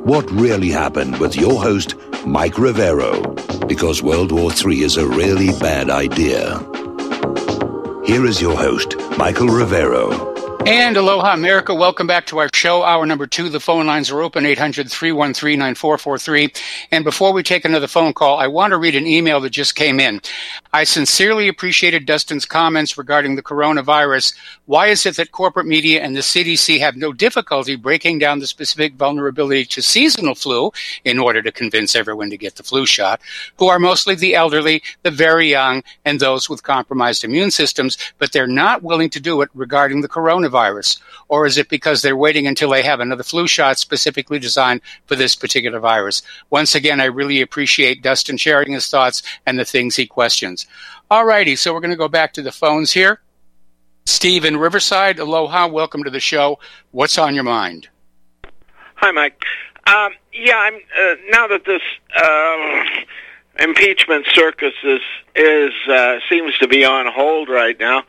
what really happened with your host, Mike Rivero, because World War III is a really bad idea. Here is your host, Michael Rivero. And aloha, America. Welcome back to our show, hour number 2. The phone lines are open, 800-313-9443. And before we take another phone call, I want to read an email that just came in. I sincerely appreciated Dustin's comments regarding the coronavirus. Why is it that corporate media and the CDC have no difficulty breaking down the specific vulnerability to seasonal flu in order to convince everyone to get the flu shot, who are mostly the elderly, the very young, and those with compromised immune systems, but they're not willing to do it regarding the coronavirus? Or is it because they're waiting until they have another flu shot specifically designed for this particular virus? Once again, I really appreciate Dustin sharing his thoughts and the things he questions. All righty, so we're going to go back to the phones here. Steve in Riverside, aloha, welcome to the show. What's on your mind? Hi, Mike. I'm now that this impeachment circus seems to be on hold right now.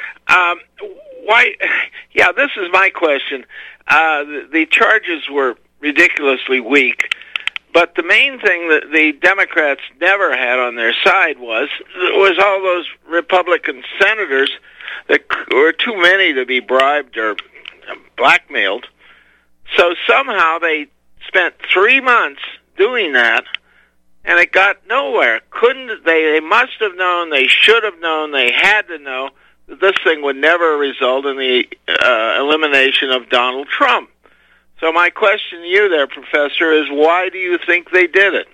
Why? Yeah, this is my question. The charges were ridiculously weak, but the main thing that the Democrats never had on their side was all those Republican senators that were too many to be bribed or blackmailed. So somehow they spent 3 months doing that, and it got nowhere. They must have known, they should have known, they had to know that this thing would never result in the elimination of Donald Trump. So my question to you there, Professor, is why do you think they did it?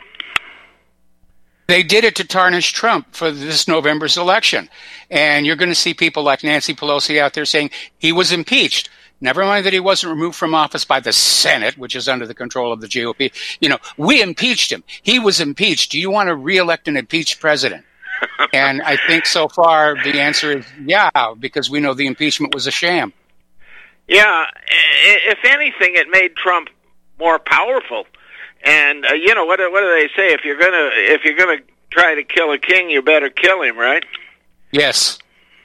They did it to tarnish Trump for this November's election. And you're going to see people like Nancy Pelosi out there saying he was impeached. Never mind that he wasn't removed from office by the Senate, which is under the control of the GOP. We impeached him. He was impeached. Do you want to reelect an impeached president? And I think so far the answer is yeah, because we know the impeachment was a sham. Yeah, if anything, it made Trump more powerful. And what do they say? If you're gonna try to kill a king, you better kill him, right? Yes.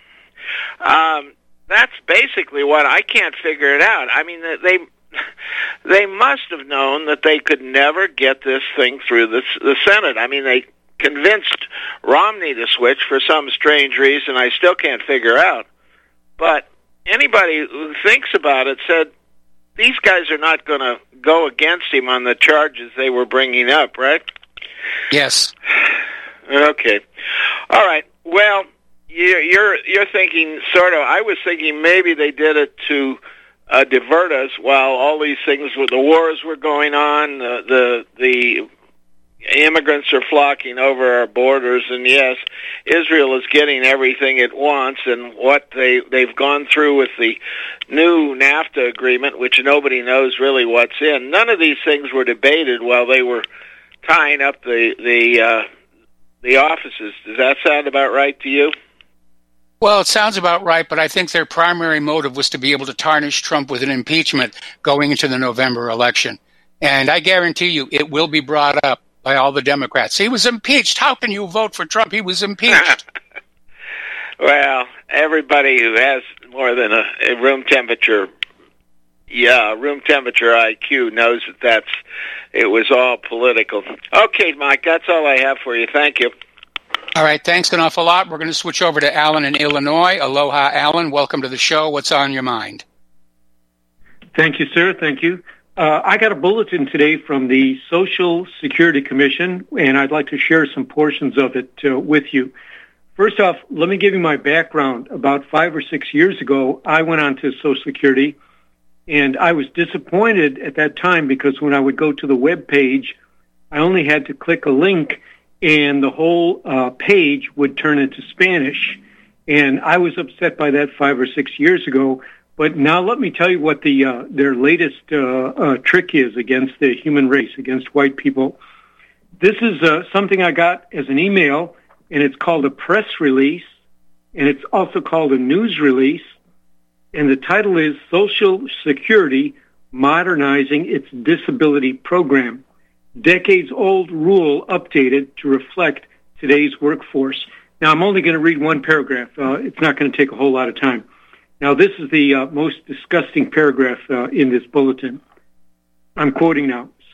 That's basically what I can't figure it out. I mean, they must have known that they could never get this thing through the Senate. I mean, they convinced Romney to switch for some strange reason I still can't figure out. But anybody who thinks about it said these guys are not going to go against him on the charges they were bringing up, right? Yes. Okay. All right. Well, you're thinking sort of. I was thinking maybe they did it to divert us while all these things the wars were going on, the immigrants are flocking over our borders, and yes, Israel is getting everything it wants, and what they've gone through with the new NAFTA agreement, which nobody knows really what's in. None of these things were debated while they were tying up the offices. Does that sound about right to you? Well, it sounds about right, but I think their primary motive was to be able to tarnish Trump with an impeachment going into the November election. And I guarantee you it will be brought up by all the Democrats. He was impeached. How can you vote for Trump? He was impeached. Well, everybody who has more than a room temperature IQ knows that it was all political. Okay, Mike, that's all I have for you. Thank you. All right, thanks an awful lot. We're going to switch over to Alan in Illinois. Aloha, Alan. Welcome to the show. What's on your mind? Thank you, sir. Thank you. I got a bulletin today from the Social Security Commission, and I'd like to share some portions of it with you. First off, let me give you my background. About 5 or 6 years ago, I went on to Social Security, and I was disappointed at that time because when I would go to the web page, I only had to click a link, and the whole page would turn into Spanish. And I was upset by that 5 or 6 years ago. But now let me tell you what their latest trick is against the human race, against white people. This is something I got as an email, and it's called a press release, and it's also called a news release, and the title is Social Security Modernizing Its Disability Program. Decades-old rule updated to reflect today's workforce. Now, I'm only going to read one paragraph. It's not going to take a whole lot of time. Now, this is the most disgusting paragraph in this bulletin. I'm quoting now.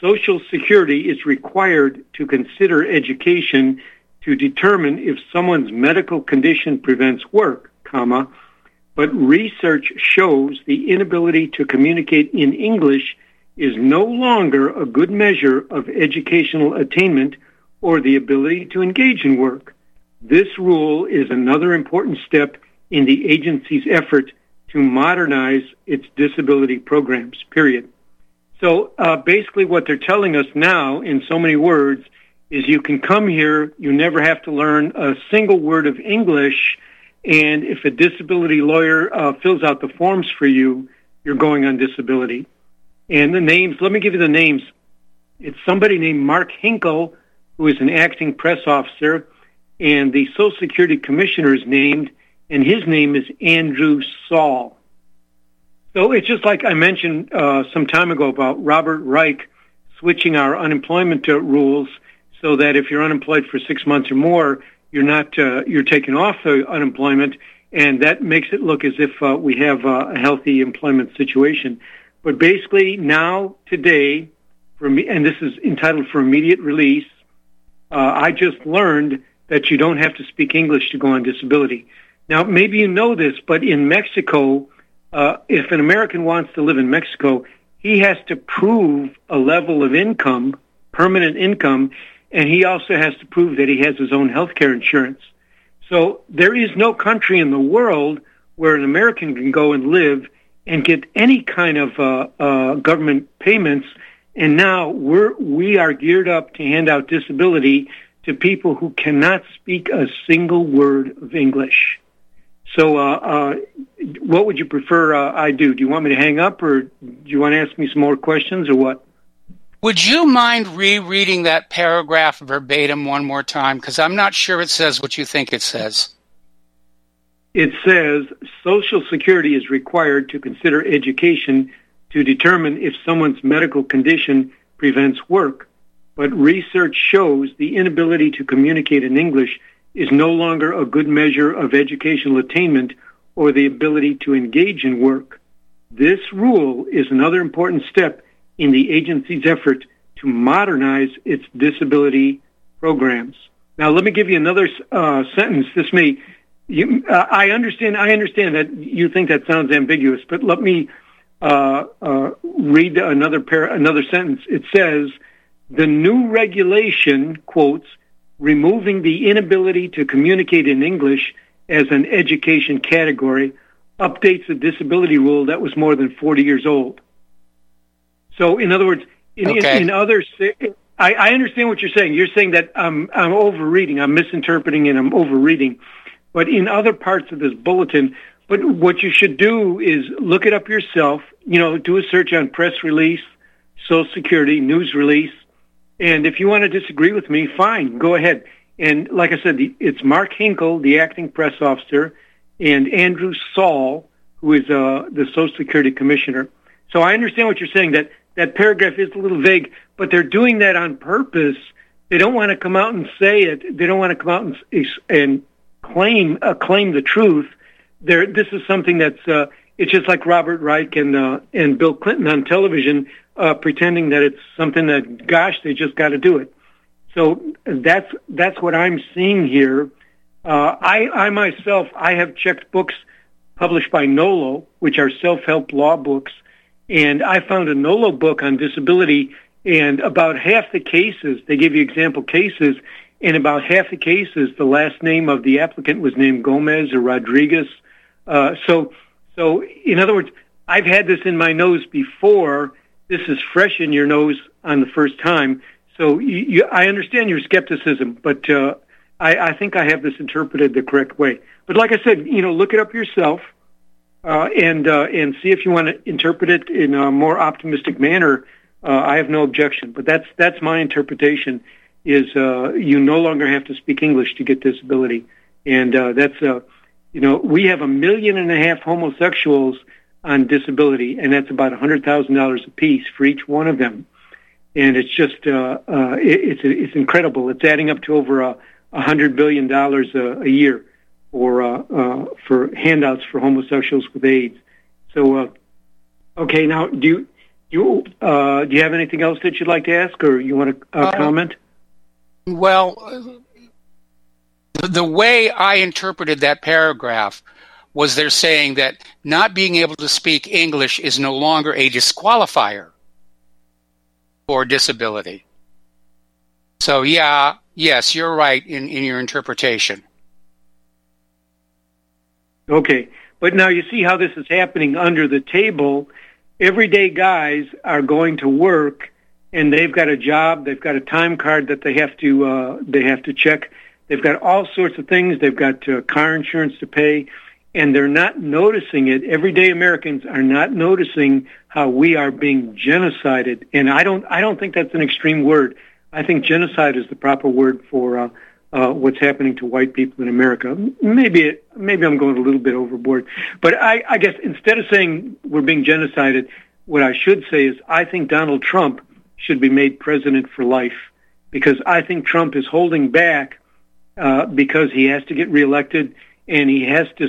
Social Security is required to consider education to determine if someone's medical condition prevents work, comma, but research shows the inability to communicate in English is no longer a good measure of educational attainment or the ability to engage in work. This rule is another important step in the agency's effort to modernize its disability programs, period. So basically what they're telling us now in so many words is you can come here, you never have to learn a single word of English, and if a disability lawyer fills out the forms for you, you're going on disability. And the names, let me give you the names. It's somebody named Mark Hinkle, who is an acting press officer, and the Social Security Commissioner is named, and his name is Andrew Saul. So it's just like I mentioned some time ago about Robert Reich switching our unemployment rules so that if you're unemployed for 6 months or more, you're taken off the unemployment, and that makes it look as if we have a healthy employment situation. But basically now, today, and this is entitled for immediate release, I just learned that you don't have to speak English to go on disability. Now, maybe you know this, but in Mexico, if an American wants to live in Mexico, he has to prove a level of income, permanent income, and he also has to prove that he has his own health care insurance. So there is no country in the world where an American can go and live and get any kind of government payments. And now we are geared up to hand out disability to people who cannot speak a single word of English. So what would you prefer I do? Do you want me to hang up, or do you want to ask me some more questions, or what? Would you mind rereading that paragraph verbatim one more time? Because I'm not sure it says what you think it says. It says Social Security is required to consider education to determine if someone's medical condition prevents work, but research shows the inability to communicate in English is no longer a good measure of educational attainment or the ability to engage in work. This rule is another important step in the agency's effort to modernize its disability programs. Now, let me give you another sentence. I understand that you think that sounds ambiguous, but let me read another sentence. It says, the new regulation, quotes, removing the inability to communicate in English as an education category, updates a disability rule that was more than 40 years old. So, in other words, in others, I understand what you're saying. You're saying that I'm overreading, I'm misinterpreting, and I'm overreading. But in other parts of this bulletin, but what you should do is look it up yourself. Do a search on press release, Social Security, news release. And if you want to disagree with me, fine, go ahead. And like I said, it's Mark Hinkle, the acting press officer, and Andrew Saul, who is the Social Security Commissioner. So I understand what you're saying, that paragraph is a little vague, but they're doing that on purpose. They don't want to come out and say it. They don't want to come out and claim the truth. This is something that's it's just like Robert Reich and Bill Clinton on television pretending that it's something that, gosh, they just got to do it. So that's what I'm seeing here. I myself, I have checked books published by NOLO, which are self-help law books, and I found a NOLO book on disability, and about half the cases, they give you example cases, in about half the cases, the last name of the applicant was named Gomez or Rodriguez. So in other words, I've had this in my nose before. This is fresh in your nose on the first time. So I understand your skepticism, but I think I have this interpreted the correct way. But like I said, look it up yourself and see if you want to interpret it in a more optimistic manner. I have no objection, but that's my interpretation. Is you no longer have to speak English to get disability, and that's we have 1.5 million homosexuals on disability, and that's about $100,000 apiece for each one of them, and it's just it's incredible. It's adding up to over $100 billion a year for handouts for homosexuals with AIDS. So okay, now do Do you have anything else that you'd like to ask, or you want to comment? Well, the way I interpreted that paragraph was they're saying that not being able to speak English is no longer a disqualifier for disability. So, yes, you're right in your interpretation. Okay, but now you see how this is happening under the table. Everyday guys are going to work, and they've got a job. They've got a time card that they have to check. They've got all sorts of things. They've got car insurance to pay, and they're not noticing it. Everyday Americans are not noticing how we are being genocided. And I don't think that's an extreme word. I think genocide is the proper word for what's happening to white people in America. Maybe I'm going a little bit overboard, but I guess instead of saying we're being genocided, what I should say is I think Donald Trump should be made president for life, because I think Trump is holding back because he has to get reelected, and he has to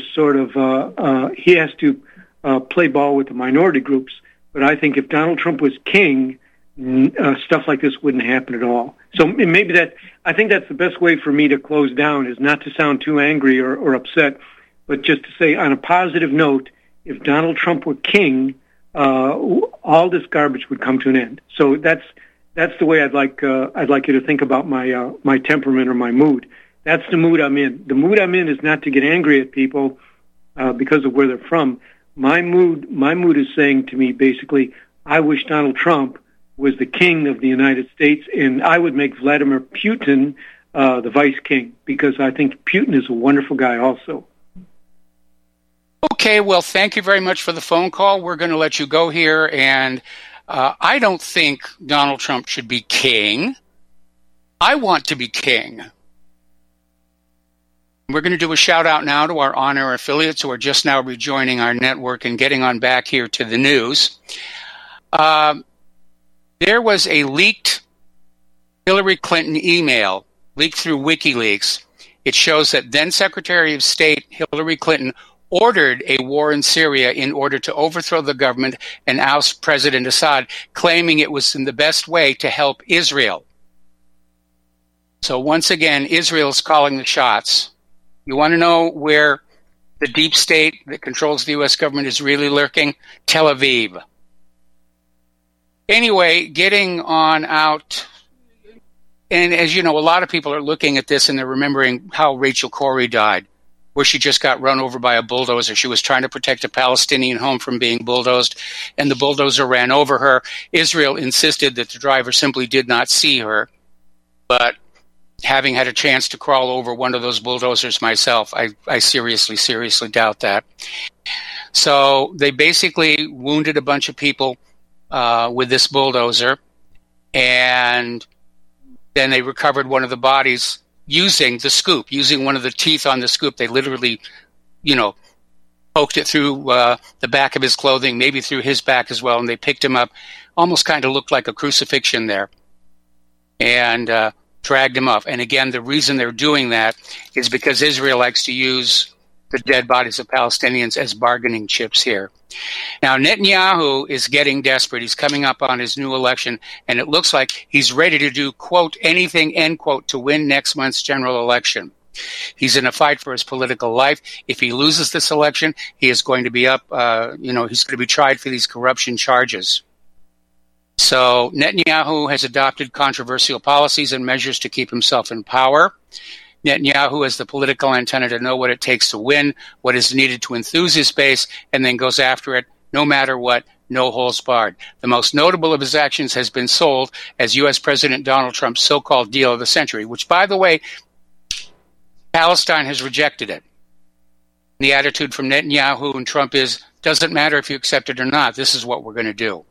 play ball with the minority groups. But I think if Donald Trump was king, stuff like this wouldn't happen at all. So maybe I think that's the best way for me to close down, is not to sound too angry or upset, but just to say on a positive note, if Donald Trump were king, all this garbage would come to an end. So that's the way I'd like you to think about my temperament or my mood. That's the mood I'm in. The mood I'm in is not to get angry at people because of where they're from. My mood is saying to me, basically, I wish Donald Trump was the king of the United States, and I would make Vladimir Putin the vice king, because I think Putin is a wonderful guy also. Okay, well, thank you very much for the phone call. We're going to let you go here, and I don't think Donald Trump should be king. I want to be king. We're going to do a shout-out now to our on-air affiliates who are just now rejoining our network and getting on back here to the news. There was a leaked Hillary Clinton email leaked through WikiLeaks. It shows that then Secretary of State Hillary Clinton ordered a war in Syria in order to overthrow the government and oust President Assad, claiming it was in the best way to help Israel. So once again, Israel's calling the shots. You want to know where the deep state that controls the U.S. government is really lurking? Tel Aviv. Anyway, getting on out, and as you know, a lot of people are looking at this and they're remembering how Rachel Corrie died, where she just got run over by a bulldozer. She was trying to protect a Palestinian home from being bulldozed, and the bulldozer ran over her. Israel insisted that the driver simply did not see her, but having had a chance to crawl over one of those bulldozers myself, I seriously doubt that. So they basically wounded a bunch of people with this bulldozer, and then they recovered one of the bodies using the scoop, using one of the teeth on the scoop. They literally, poked it through the back of his clothing, maybe through his back as well, and they picked him up. Almost kind of looked like a crucifixion there, and dragged him up. And again, the reason they're doing that is because Israel likes to use the dead bodies of Palestinians as bargaining chips here. Now, Netanyahu is getting desperate. He's coming up on his new election, and it looks like he's ready to do, quote, anything, end quote, to win next month's general election. He's in a fight for his political life. If he loses this election, he is going to be up, he's going to be tried for these corruption charges. So Netanyahu has adopted controversial policies and measures to keep himself in power. Netanyahu has the political antenna to know what it takes to win, what is needed to enthuse his base, and then goes after it no matter what, no holds barred. The most notable of his actions has been sold as U.S. President Donald Trump's so-called deal of the century, which, by the way, Palestine has rejected it. The attitude from Netanyahu and Trump is, doesn't matter if you accept it or not, this is what we're going to do.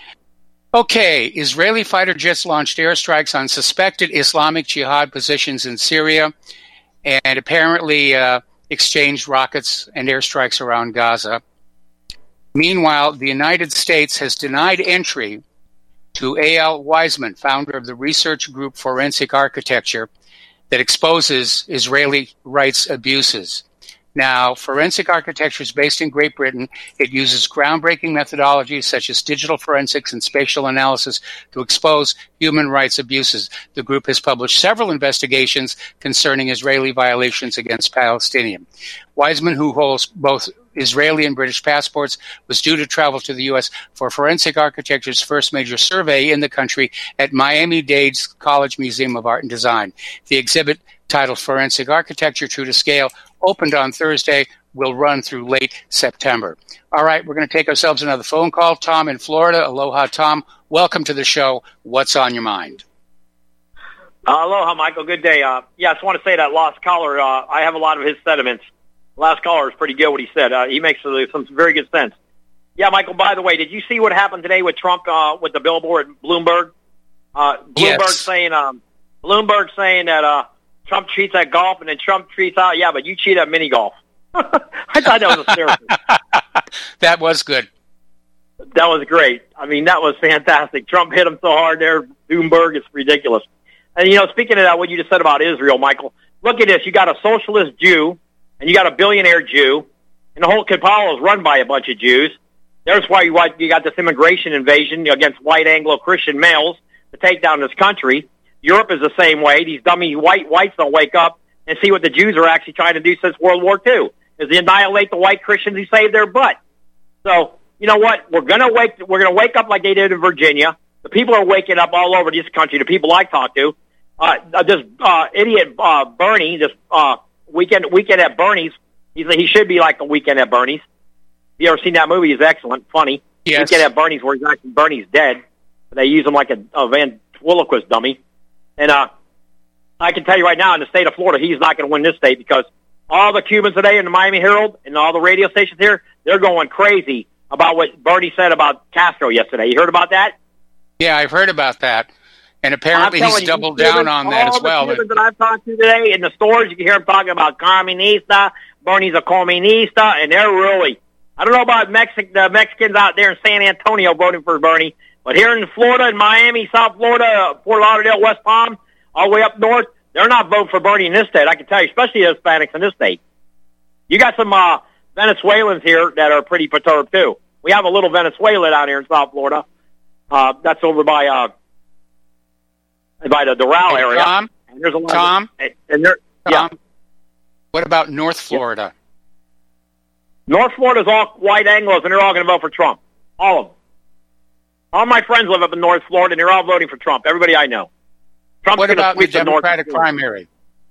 Okay, Israeli fighter jets launched airstrikes on suspected Islamic Jihad positions in Syria and apparently exchanged rockets and airstrikes around Gaza. Meanwhile, the United States has denied entry to A.L. Wiseman, founder of the research group Forensic Architecture, that exposes Israeli rights abuses. Now, forensic architecture is based in Great Britain. It uses groundbreaking methodologies such as digital forensics and spatial analysis to expose human rights abuses. The group has published several investigations concerning Israeli violations against Palestinians. Wiseman, who holds both Israeli and British passports, was due to travel to the U.S. for forensic architecture's first major survey in the country at Miami-Dade College Museum of Art and Design. The exhibit, titled Forensic Architecture True to Scale, opened on Thursday, will run through late September. All right, we're going to take ourselves another phone call. Tom in Florida. Aloha, Tom. Welcome to the show. What's on your mind? Aloha, Michael. Good day. I just want to say that last caller, I have a lot of his sentiments. The last caller is pretty good what he said. He makes some very good sense. Yeah, Michael, by the way, did you see what happened today with Trump with the billboard at Bloomberg? Bloomberg saying that Trump cheats at golf, and then Trump tweets out, yeah, but you cheat at mini golf. I thought that was hysterical. That was good. That was great. I mean, that was fantastic. Trump hit him so hard there. Bloomberg is ridiculous. And, speaking of that, what you just said about Israel, Michael, look at this. You got a socialist Jew, and you got a billionaire Jew, and the whole cabal is run by a bunch of Jews. There's why you got this immigration invasion against white Anglo-Christian males to take down this country. Europe is the same way. These dummy whites don't wake up and see what the Jews are actually trying to do since World War II, is to annihilate the white Christians who saved their butt. So, you know what? We're gonna wake up like they did in Virginia. The people are waking up all over this country. The people I talk to, this idiot Bernie, this weekend at Bernie's. He should be like a Weekend at Bernie's. If you ever seen that movie? It's excellent, funny. Yes. Weekend at Bernie's, where Bernie's dead. They use him like a ventriloquist dummy. And I can tell you right now, in the state of Florida, he's not going to win this state because all the Cubans today in the Miami Herald and all the radio stations here, they're going crazy about what Bernie said about Castro yesterday. You heard about that? Yeah, I've heard about that. And apparently he's doubled down on that as well. All the Cubans that I've talked to today in the stores, you can hear them talking about Comunista, Bernie's a Comunista, and they're really, I don't know about the Mexicans out there in San Antonio voting for Bernie, but here in Florida, in Miami, South Florida, Fort Lauderdale, West Palm, all the way up north, they're not voting for Bernie in this state. I can tell you, especially the Hispanics in this state. You got some Venezuelans here that are pretty perturbed, too. We have a little Venezuela down here in South Florida. That's over by the Doral area. Tom? And there's a lot Tom? Yeah. What about North Florida? North Florida's all white Anglos, and they're all going to vote for Trump. All of them. All my friends live up in North Florida, and they're all voting for Trump. Everybody I know. Trump's what about the Democratic North primary?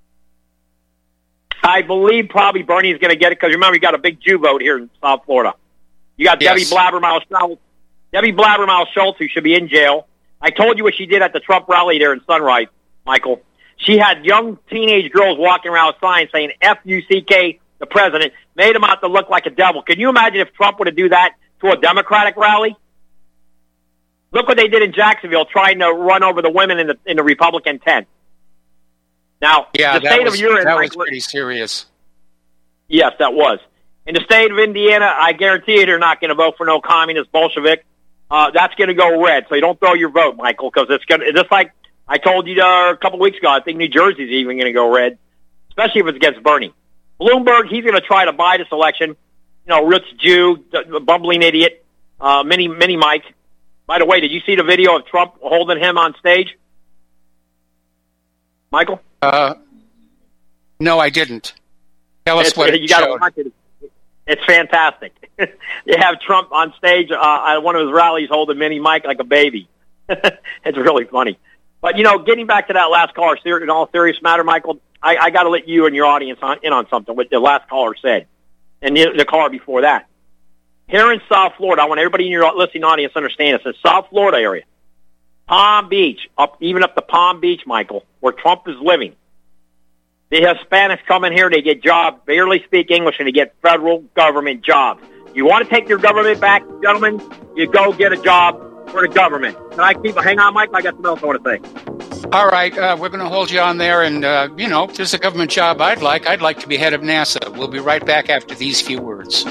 I believe probably Bernie's going to get it because remember, you got a big Jew vote here in South Florida. You got Debbie Blabbermouth Schultz, who should be in jail. I told you what she did at the Trump rally there in Sunrise, Michael. She had young teenage girls walking around with signs saying F-U-C-K, the president, made him out to look like a devil. Can you imagine if Trump would have do that to a Democratic rally? Look what they did in Jacksonville, trying to run over the women in the Republican tent. Now, yeah, the state of urine, that was pretty serious. Yes, that was. In the state of Indiana, I guarantee you they're not going to vote for no communist Bolshevik. That's going to go red, so you don't throw your vote, Michael, because it's going to, just like I told you a couple weeks ago, I think New Jersey's even going to go red, especially if it's against Bernie. Bloomberg, he's going to try to buy this election. Rich Jew, bumbling idiot, mini Mike. By the way, did you see the video of Trump holding him on stage? Michael? No, I didn't. Tell us what you got to watch it. It's fantastic. They have Trump on stage at one of his rallies holding Mini Mike like a baby. It's really funny. But, getting back to that last caller, in all serious matter, Michael, I got to let you and your audience in on something, what the last caller said, and the caller before that. Here in South Florida, I want everybody in your listening audience to understand this. In South Florida area, Palm Beach, even up to Palm Beach, Michael, where Trump is living, the Hispanics come in here, they get jobs, barely speak English, and they get federal government jobs. You want to take your government back, gentlemen? You go get a job for the government. Can I hang on, Mike? I got something else I want to say. All right, we're going to hold you on there, and, if there's a government job I'd like to be head of NASA. We'll be right back after these few words.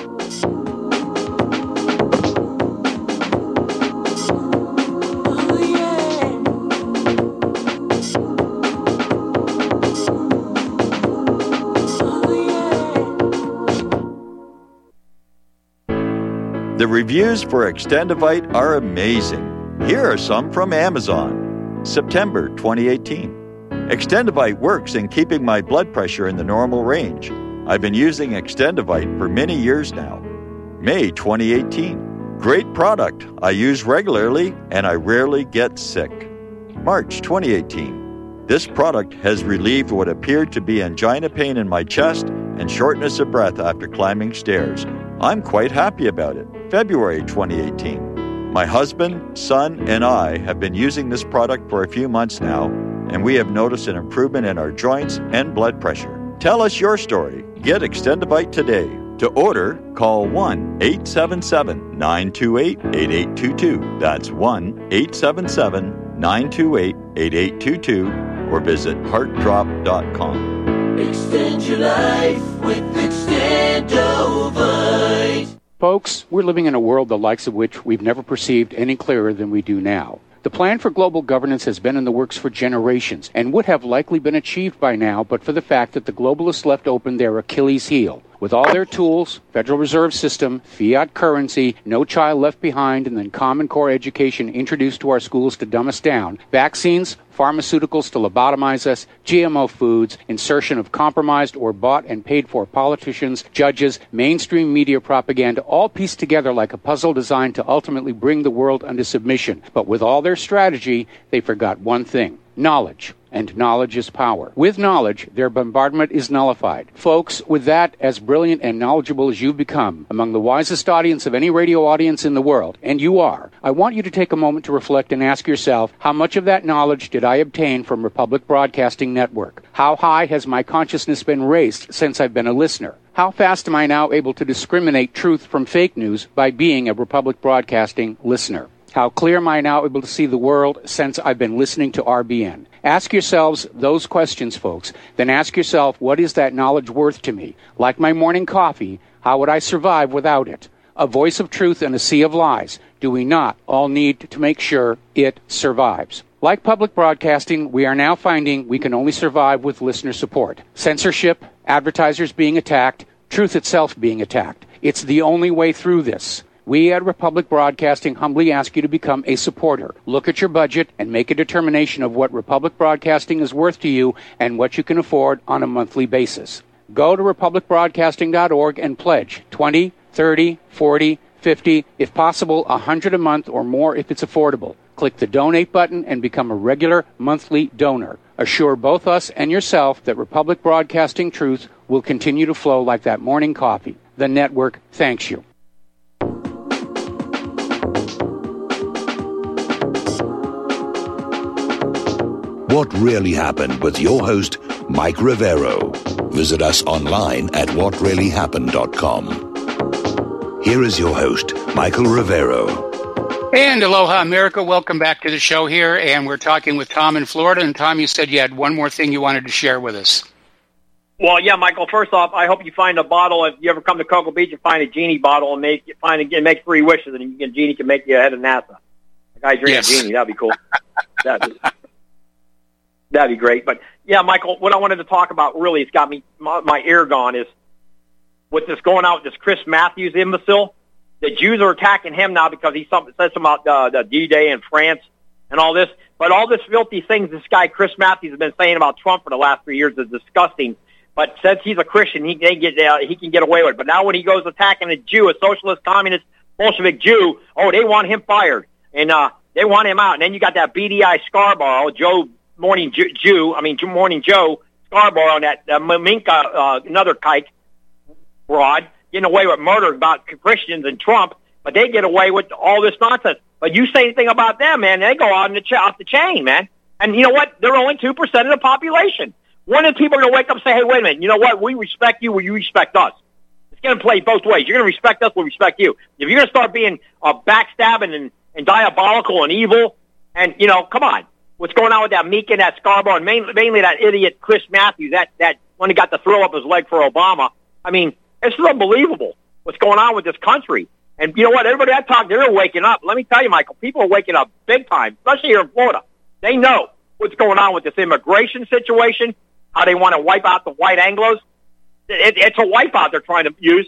The reviews for Extendivite are amazing. Here are some from Amazon. September 2018. Extendivite works in keeping my blood pressure in the normal range. I've been using Extendivite for many years now. May 2018. Great product. I use regularly and I rarely get sick. March 2018. This product has relieved what appeared to be angina pain in my chest and shortness of breath after climbing stairs. I'm quite happy about it. February 2018. My husband, son, and I have been using this product for a few months now, and we have noticed an improvement in our joints and blood pressure. Tell us your story. Get Extendivite today. To order, call 1-877-928-8822. That's 1-877-928-8822, or visit heartdrop.com. Extend your life with Extendovite. Folks, we're living in a world the likes of which we've never perceived any clearer than we do now. The plan for global governance has been in the works for generations and would have likely been achieved by now but for the fact that the globalists left open their Achilles heel. With all their tools, Federal Reserve System, fiat currency, no child left behind, and then Common Core education introduced to our schools to dumb us down, vaccines, pharmaceuticals to lobotomize us, GMO foods, insertion of compromised or bought and paid for politicians, judges, mainstream media propaganda, all pieced together like a puzzle designed to ultimately bring the world under submission. But with all their strategy, they forgot one thing: knowledge. And knowledge is power. With knowledge, their bombardment is nullified. Folks, with that, as brilliant and knowledgeable as you've become, among the wisest audience of any radio audience in the world, and you are, I want you to take a moment to reflect and ask yourself, how much of that knowledge did I obtain from Republic Broadcasting Network? How high has my consciousness been raised since I've been a listener? How fast am I now able to discriminate truth from fake news by being a Republic Broadcasting listener? How clear am I now able to see the world since I've been listening to RBN? Ask yourselves those questions, folks. Then ask yourself, what is that knowledge worth to me? Like my morning coffee, how would I survive without it? A voice of truth in a sea of lies. Do we not all need to make sure it survives? Like public broadcasting, we are now finding we can only survive with listener support. Censorship, advertisers being attacked, truth itself being attacked. It's the only way through this. We at Republic Broadcasting humbly ask you to become a supporter. Look at your budget and make a determination of what Republic Broadcasting is worth to you and what you can afford on a monthly basis. Go to republicbroadcasting.org and pledge $20, $30, $40, $50, if possible, $100 a month or more if it's affordable. Click the donate button and become a regular monthly donor. Assure both us and yourself that Republic Broadcasting truth will continue to flow like that morning coffee. The network thanks you. What Really Happened with your host, Mike Rivero. Visit us online at whatreallyhappened.com. Here is your host, Michael Rivero. And aloha, America. Welcome back to the show here. And we're talking with Tom in Florida. And Tom, you said you had one more thing you wanted to share with us. Well, yeah, Michael, first off, I hope you find a bottle. If you ever come to Cocoa Beach and find a genie bottle and make 3 wishes, and genie can make you head of NASA. A guy drink a genie. That'd be cool. That'd be great. But, yeah, Michael, what I wanted to talk about really, it's got me my ear gone, is with this going out, this Chris Matthews imbecile. The Jews are attacking him now because he said something about the D-Day in France and all this. But all this filthy things this guy Chris Matthews has been saying about Trump for the last 3 years is disgusting. But since he's a Christian, he can get away with it. But now when he goes attacking a Jew, a socialist, communist, Bolshevik Jew, they want him fired. And they want him out. And then you got that BDI Scarborough, Morning Joe Scarborough, and that Minka, another kike broad, getting away with murder about Christians and Trump, but they get away with all this nonsense. But you say anything about them, man, they go off the chain, man. And you know what? They're only 2% of the population. One of the people are going to wake up and say, hey, wait a minute, you know what? We respect you, or you respect us. It's going to play both ways. You're going to respect us, we'll respect you. If you're going to start being backstabbing and diabolical and evil, and, come on. What's going on with that Meek and that Scarborough, and mainly that idiot Chris Matthews, that when he got to throw up his leg for Obama. I mean, it's unbelievable what's going on with this country. And you know what? Everybody I talk to, they're waking up. Let me tell you, Michael, people are waking up big time, especially here in Florida. They know what's going on with this immigration situation, how they want to wipe out the white Anglos. It's a wipeout they're trying to use.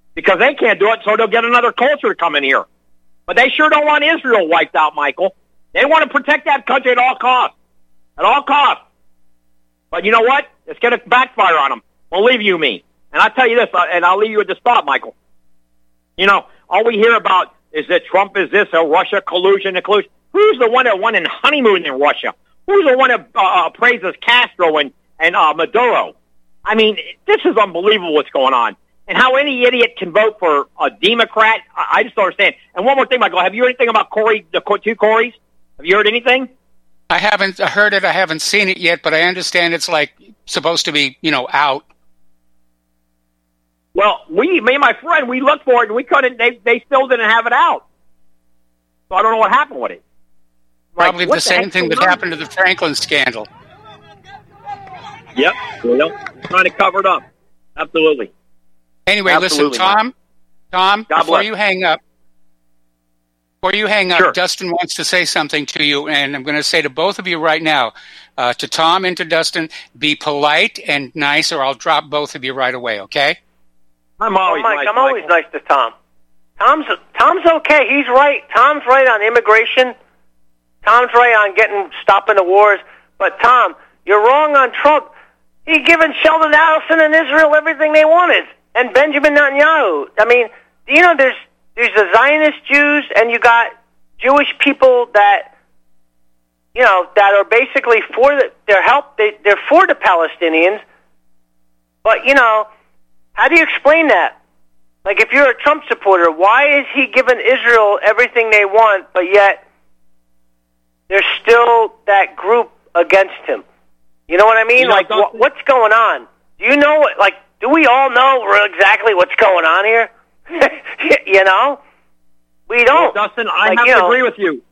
because they can't do it, so they'll get another culture to come in here. But they sure don't want Israel wiped out, Michael. They want to protect that country at all costs. At all costs. But you know what? It's going to backfire on them. Believe you me. And I'll tell you this, and I'll leave you with this thought, Michael. You know, all we hear about is that Trump is this, Russia collusion. Who's the one that went in honeymoon in Russia? Who's the one that praises Castro and Maduro? I mean, this is unbelievable what's going on. And how any idiot can vote for a Democrat, I just don't understand. And one more thing, Michael, have you heard anything about the two Corys? Have you heard anything? I haven't heard it. I haven't seen it yet, but I understand it's like supposed to be, out. Well, me and my friend, we looked for it and we couldn't. They still didn't have it out. So I don't know what happened with it. Probably the same thing that happened to the Franklin scandal. Yep, trying to cover it up. Absolutely. Anyway, Absolutely. Listen, Tom, God before bless. you hang up, Sure. Dustin wants to say something to you, and I'm going to say to both of you right now, to Tom and to Dustin, be polite and nice, or I'll drop both of you right away, okay? I'm always nice, I'm always nice to Tom. Tom's okay. He's right. Tom's right on immigration. Tom's right on stopping the wars. But Tom, you're wrong on Trump. He given Sheldon Adelson and Israel everything they wanted, and Benjamin Netanyahu. I mean, there's the Zionist Jews, and you got Jewish people that that are basically for their help. They're for the Palestinians. But how do you explain that? Like, if you're a Trump supporter, why is he giving Israel everything they want, but yet there's still that group against him? You know what I mean? Like, what's going on? Do you know what? Like, do we all know exactly what's going on here? We don't. Well, Dustin, I have to agree with you.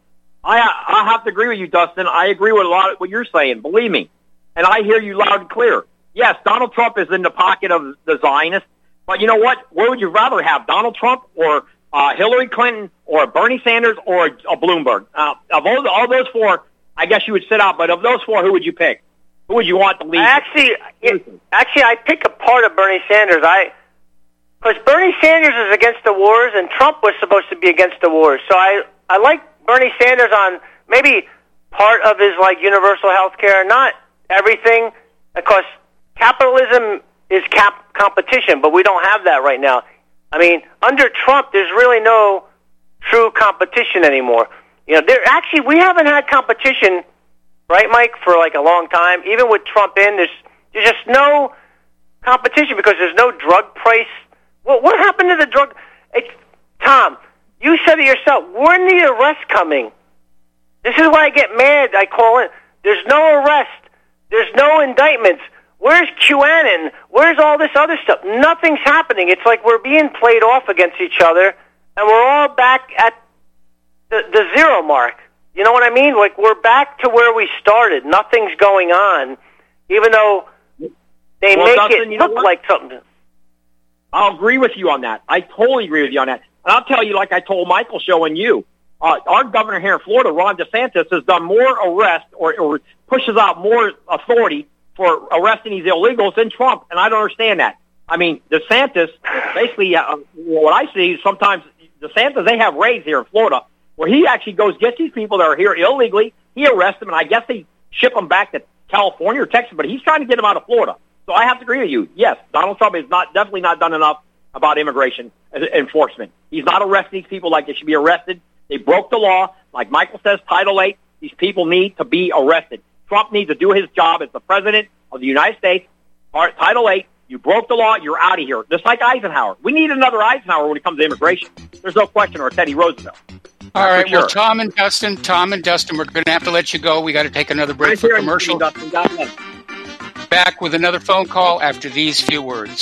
I have to agree with you, Dustin. I agree with a lot of what you're saying. Believe me, and I hear you loud and clear. Yes, Donald Trump is in the pocket of the Zionists, but you know what? Where would you rather have, Donald Trump or Hillary Clinton or Bernie Sanders or a Bloomberg? Of all those four, I guess you would sit out. But of those four, who would you pick? Who would you want to lead? Actually, I pick a part of Bernie Sanders. Because Bernie Sanders is against the wars, and Trump was supposed to be against the wars. So I like Bernie Sanders on maybe part of his universal health care, not everything, because capitalism is competition, but we don't have that right now. I mean, under Trump, there's really no true competition anymore. We haven't had competition, right, Mike, for a long time. Even with Trump in, there's just no competition because there's no drug price. Well, what happened to the drug? Tom, you said it yourself. When the arrest coming? This is why I get mad. I call in. There's no arrest. There's no indictments. Where's QAnon? Where's all this other stuff? Nothing's happening. It's like we're being played off against each other, and we're all back at the zero mark. You know what I mean? Like, we're back to where we started. Nothing's going on, even though they make Dustin, it look like something. I'll agree with you on that. I totally agree with you on that. And I'll tell you, like I told Michael Show and you, our governor here in Florida, Ron DeSantis, has done more arrests or pushes out more authority for arresting these illegals than Trump, and I don't understand that. I mean, DeSantis, basically, what I see sometimes, DeSantis, they have raids here in Florida where he actually gets these people that are here illegally, he arrests them, and I guess they ship them back to California or Texas, but he's trying to get them out of Florida. So I have to agree with you. Yes, Donald Trump has definitely not done enough about immigration enforcement. He's not arresting these people like they should be arrested. They broke the law. Like Michael says, Title VIII, these people need to be arrested. Trump needs to do his job as the president of the United States. Title VIII, you broke the law, you're out of here. Just like Eisenhower. We need another Eisenhower when it comes to immigration. There's no question, or Teddy Roosevelt. All right, well, Tom and Dustin, we're going to have to let you go. We got to take another break for commercial. Dustin, God bless. Back with another phone call after these few words.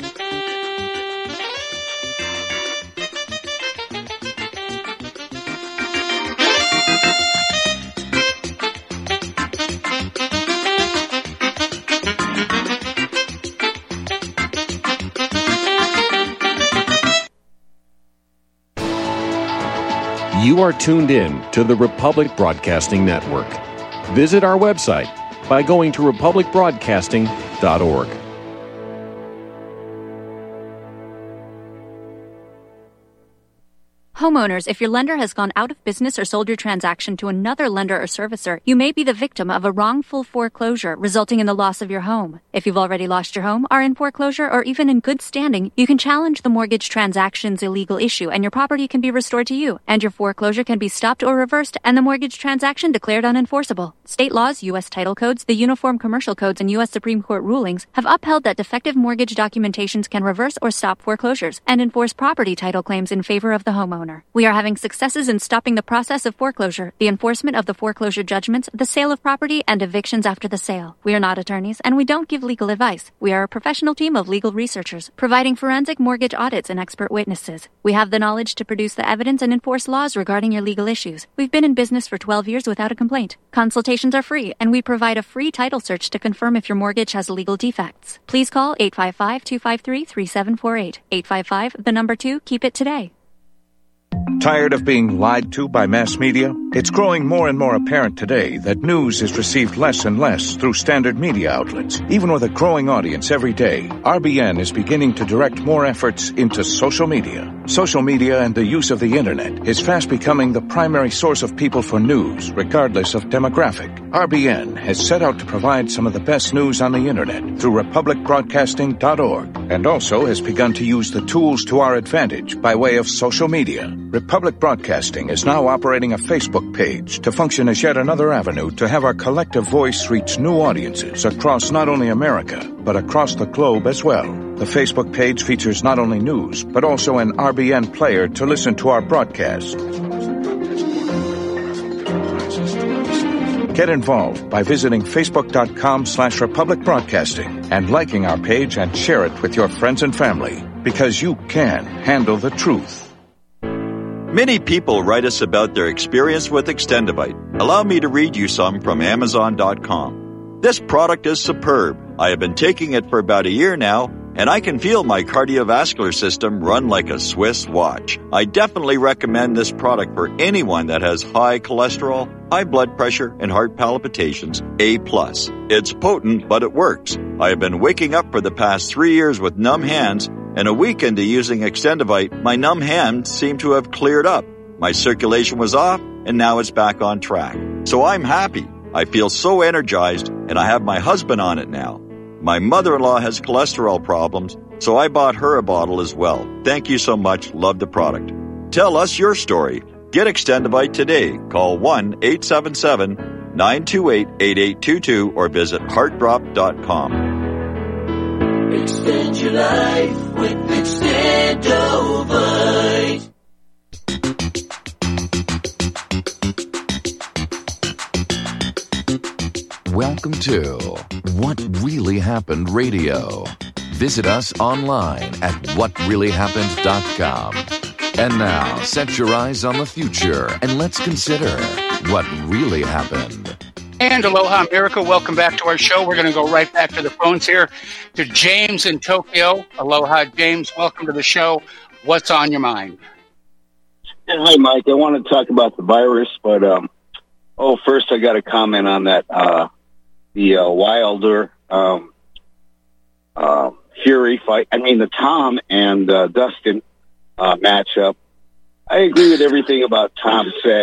You are tuned in to the Republic Broadcasting Network. Visit our website by going to republicbroadcasting.org. Homeowners, if your lender has gone out of business or sold your transaction to another lender or servicer, you may be the victim of a wrongful foreclosure resulting in the loss of your home. If you've already lost your home, are in foreclosure, or even in good standing, you can challenge the mortgage transaction's illegal issue and your property can be restored to you, and your foreclosure can be stopped or reversed and the mortgage transaction declared unenforceable. State laws, U.S. title codes, the Uniform Commercial Codes, and U.S. Supreme Court rulings have upheld that defective mortgage documentations can reverse or stop foreclosures and enforce property title claims in favor of the homeowner. We are having successes in stopping the process of foreclosure, the enforcement of the foreclosure judgments, the sale of property, and evictions after the sale. We are not attorneys, and we don't give legal advice. We are a professional team of legal researchers, providing forensic mortgage audits and expert witnesses. We have the knowledge to produce the evidence and enforce laws regarding your legal issues. We've been in business for 12 years without a complaint. Consultations are free, and we provide a free title search to confirm if your mortgage has legal defects. Please call 855-253-3748. 855, keep it today. Tired of being lied to by mass media? It's growing more and more apparent today that news is received less and less through standard media outlets. Even with a growing audience every day, RBN is beginning to direct more efforts into social media. Social media and the use of the internet is fast becoming the primary source of people for news, regardless of demographic. RBN has set out to provide some of the best news on the internet through republicbroadcasting.org, and also has begun to use the tools to our advantage by way of social media. Republic Broadcasting is now operating a Facebook page to function as yet another avenue to have our collective voice reach new audiences across not only America, but across the globe as well. The Facebook page features not only news, but also an RBN player to listen to our broadcast. Get involved by visiting facebook.com/Republic Broadcasting and liking our page and share it with your friends and family, because you can handle the truth. Many people write us about their experience with Extendivite. Allow me to read you some from Amazon.com. This product is superb. I have been taking it for about a year now, and I can feel my cardiovascular system run like a Swiss watch. I definitely recommend this product for anyone that has high cholesterol, high blood pressure, and heart palpitations, A+. It's potent, but it works. I have been waking up for the past 3 years with numb hands, and a week into using Extendivite, my numb hands seem to have cleared up. My circulation was off, and now it's back on track. So I'm happy. I feel so energized, and I have my husband on it now. My mother-in-law has cholesterol problems, so I bought her a bottle as well. Thank you so much. Love the product. Tell us your story. Get Extendivite today. Call 1-877-928-8822 or visit heartdrop.com. Extend your life with Extendovite. Welcome to What Really Happened Radio. Visit us online at whatreallyhappened.com. And now, set your eyes on the future and let's consider what really happened. And aloha, America. Welcome back to our show. We're going to go right back to the phones here to James in Tokyo. Aloha, James. Welcome to the show. What's on your mind? Hi, Mike. I want to talk about the virus, but first I got to comment on that the Wilder Fury fight. I mean, the Tom and Dustin matchup. I agree with everything about Tom said.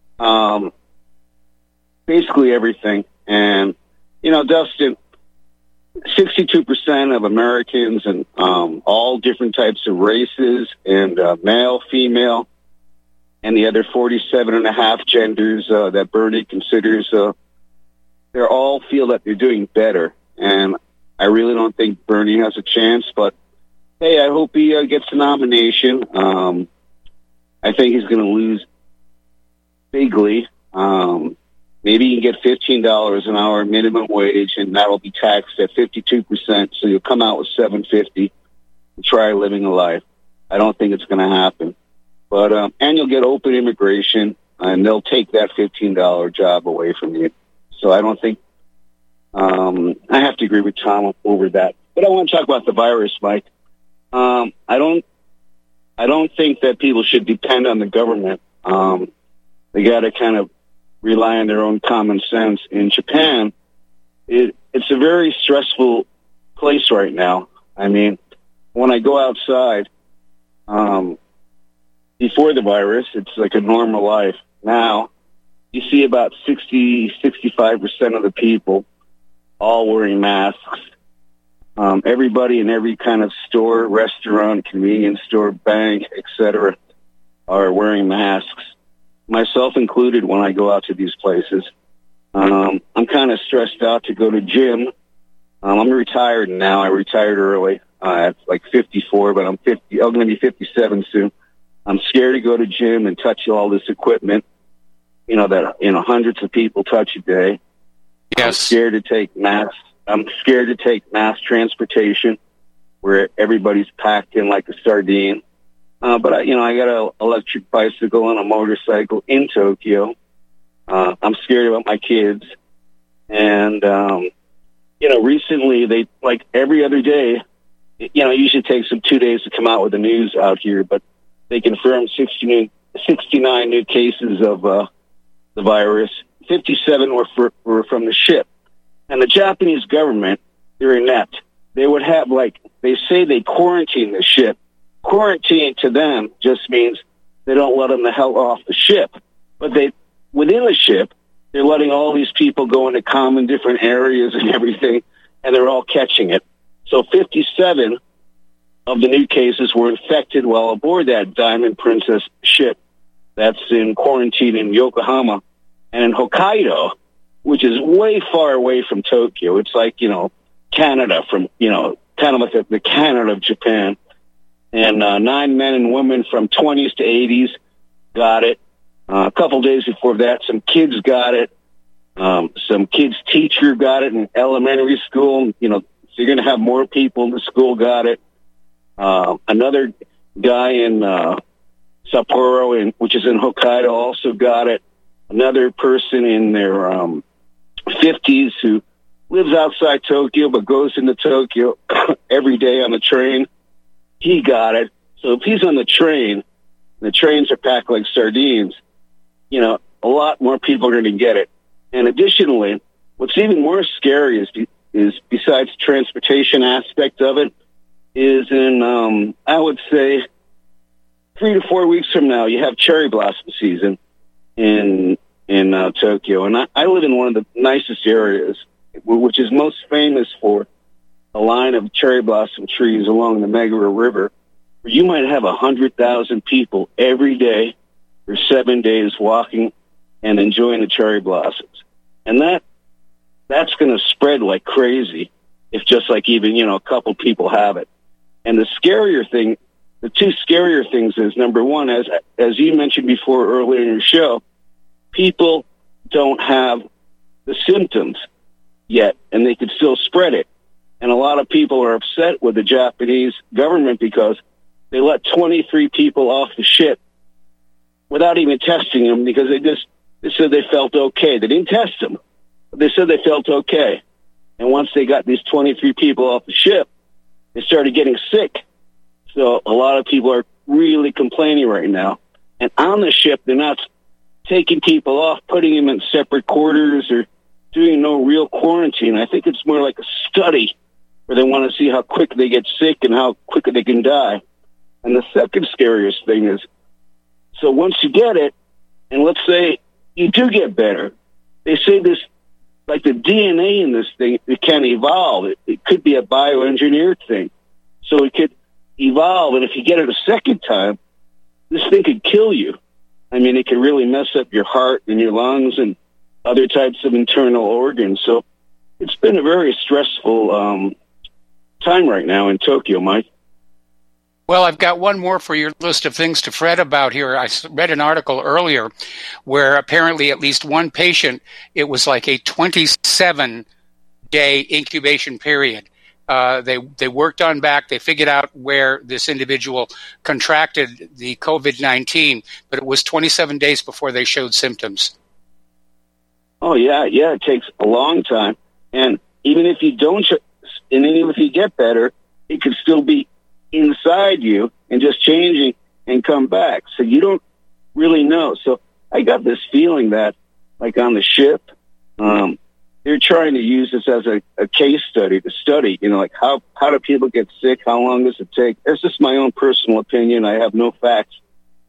Basically everything. And, Dustin, 62% of Americans and all different types of races and male, female, and the other 47.5 genders that Bernie considers, they all feel that they're doing better. And I really don't think Bernie has a chance, but hey, I hope he gets the nomination. I think he's going to lose bigly. Maybe you can get $15 an hour minimum wage, and that'll be taxed at 52%. So you'll come out with $750 and try living a life. I don't think it's going to happen. But and you'll get open immigration, and they'll take that $15 job away from you. So I don't think I have to agree with Tom over that. But I want to talk about the virus, Mike. I don't think that people should depend on the government. They got to kind of rely on their own common sense. In Japan, it's a very stressful place right now. I mean, when I go outside, before the virus, it's like a normal life. Now, you see about 65% of the people all wearing masks. Everybody in every kind of store, restaurant, convenience store, bank, etc., are wearing masks, myself included when I go out to these places. I'm kind of stressed out to go to gym. I'm retired now. I retired early at like 54, but I'm going to be 57 soon. I'm scared to go to gym and touch all this equipment, that hundreds of people touch a day. Yes. I'm scared to take mass transportation where everybody's packed in like a sardine. But I got an electric bicycle and a motorcycle in Tokyo. I'm scared about my kids. And, recently they, like every other day, it usually takes them 2 days to come out with the news out here, but they confirmed 69 new cases of the virus. 57 were from the ship. And the Japanese government, they're inept. They would have, they say they quarantine the ship. Quarantine to them just means they don't let them the hell off the ship. But within the ship, they're letting all these people go into common different areas and everything, and they're all catching it. So 57 of the new cases were infected while aboard that Diamond Princess ship that's in quarantine in Yokohama. And in Hokkaido, which is way far away from Tokyo, it's like, Canada from, kind of like the Canada of Japan. And 9 men and women from 20s to 80s got it. A couple days before that, some kids got it. Some kids' teacher got it in elementary school. So you're going to have more people in the school got it. Another guy in Sapporo, which is in Hokkaido, also got it. Another person in their 50s who lives outside Tokyo but goes into Tokyo every day on the train, he got it. So if he's on the train, the trains are packed like sardines, a lot more people are going to get it. And additionally, what's even more scary is besides the transportation aspect of it, is in, I would say, 3 to 4 weeks from now, you have cherry blossom season in Tokyo. And I live in one of the nicest areas, which is most famous for a line of cherry blossom trees along the Meguro River, where you might have 100,000 people every day for 7 days walking and enjoying the cherry blossoms. And that's going to spread like crazy if just like even, a couple people have it. And the two scarier things is, number one, as you mentioned before earlier in your show, people don't have the symptoms yet, and they could still spread it. And a lot of people are upset with the Japanese government because they let 23 people off the ship without even testing them, because they said they felt okay. They didn't test them, but they said they felt okay. And once they got these 23 people off the ship, they started getting sick. So a lot of people are really complaining right now. And on the ship, they're not taking people off, putting them in separate quarters or doing no real quarantine. I think it's more like a study where they want to see how quick they get sick and how quick they can die. And the second scariest thing is, so once you get it, and let's say you do get better, they say this, like the DNA in this thing, it can evolve. It could be a bioengineered thing. So it could evolve, and if you get it a second time, this thing could kill you. I mean, it could really mess up your heart and your lungs and other types of internal organs. So it's been a very stressful time right now in Tokyo, Mike. Well, I've got one more for your list of things to fret about here. I read an article earlier where apparently at least one patient, it was like a 27-day incubation period. They worked on back. They figured out where this individual contracted the COVID-19, but it was 27 days before they showed symptoms. Oh, yeah, it takes a long time. And even if you and even if you get better, it could still be inside you and just changing and come back. So you don't really know. So I got this feeling that, like on the ship, they're trying to use this as a case study to study, like how do people get sick? How long does it take? It's just my own personal opinion. I have no facts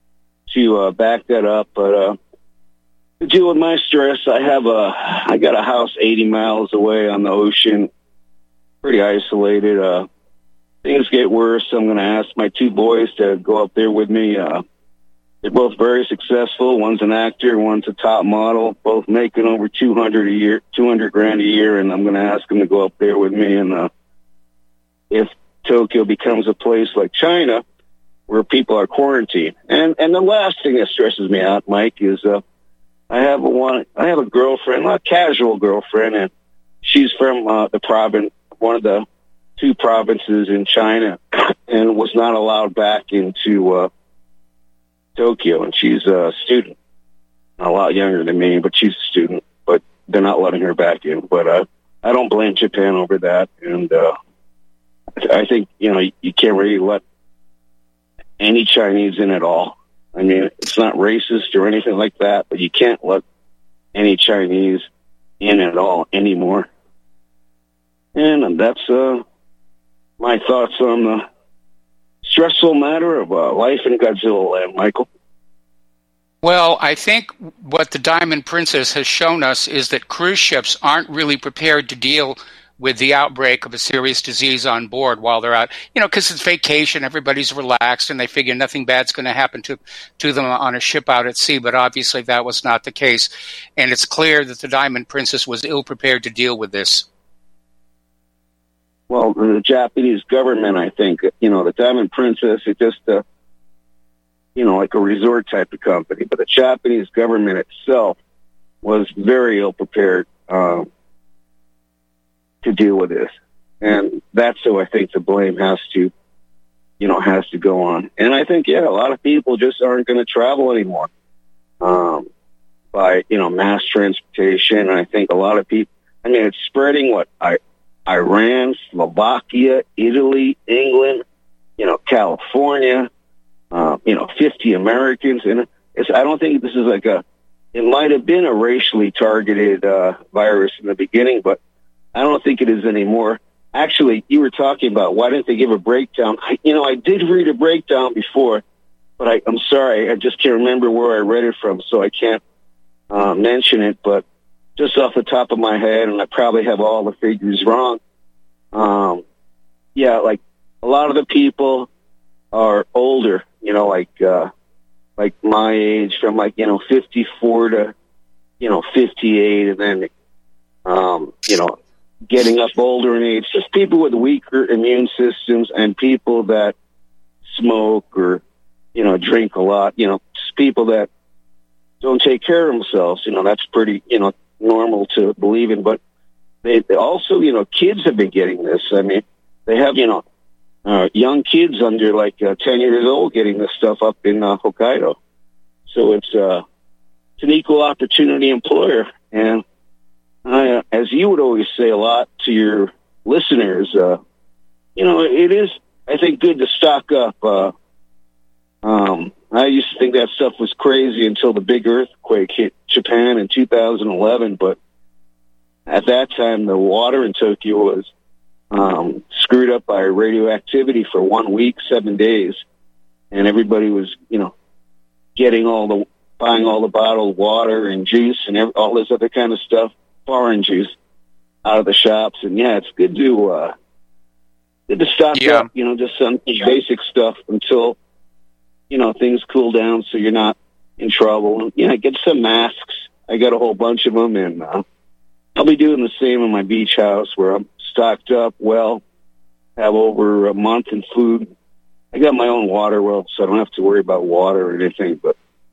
to back that up. But to deal with my stress, I got a house 80 miles away on the ocean, pretty isolated. Things get worse. I'm going to ask my two boys to go up there with me. They're both very successful. One's an actor, one's a top model, both making over $200,000 a year. And I'm going to ask them to go up there with me. And if Tokyo becomes a place like China, where people are quarantined, and the last thing that stresses me out, Mike, is I have a girlfriend, not a casual girlfriend, and she's from the province, one of the 2 provinces in China, and was not allowed back into Tokyo, and she's a student, a lot younger than me, but she's a student, but they're not letting her back in. But I don't blame Japan over that, and I think, you can't really let any Chinese in at all. I mean, it's not racist or anything like that, but you can't let any Chinese in at all anymore. And that's my thoughts on the stressful matter of life in Godzilla land, Michael. Well, I think what the Diamond Princess has shown us is that cruise ships aren't really prepared to deal with the outbreak of a serious disease on board while they're out, because it's vacation, everybody's relaxed, and they figure nothing bad's going to happen to them on a ship out at sea, but obviously that was not the case, and it's clear that the Diamond Princess was ill-prepared to deal with this. Well, the Japanese government, I think, the Diamond Princess is just like a resort type of company, but the Japanese government itself was very ill-prepared to deal with this. And that's who I think the blame has to go on. And I think, a lot of people just aren't going to travel anymore by, mass transportation. And I think a lot of people, it's spreading Iran, Slovakia, Italy, England, California, 50 Americans. And I don't think this is it might have been a racially targeted virus in the beginning, but I don't think it is anymore. Actually, you were talking about why didn't they give a breakdown? I did read a breakdown before, but I'm sorry, I just can't remember where I read it from, so I can't mention it. But just off the top of my head, and I probably have all the figures wrong. A lot of the people are older, like my age, from 54 to 58, and then getting up older in age, just people with weaker immune systems and people that smoke or, drink a lot, just people that don't take care of themselves. That's pretty, normal to believe in. But they also, kids have been getting this. I mean, they have, young kids under 10 years old getting this stuff up in Hokkaido. So it's an equal opportunity employer. And as you would always say a lot to your listeners, it is, I think, good to stock up. I used to think that stuff was crazy until the big earthquake hit Japan in 2011, but at that time, the water in Tokyo was screwed up by radioactivity for 1 week, 7 days, and everybody was, buying all the bottled water and juice and all this other kind of stuff, foreign juice, out of the shops. And it's good to stock up, just some basic stuff until, things cool down so you're not in trouble. And, get some masks. I got a whole bunch of them, and I'll be doing the same in my beach house where I'm stocked up well, have over a month in food. I got my own water well, so I don't have to worry about water or anything, but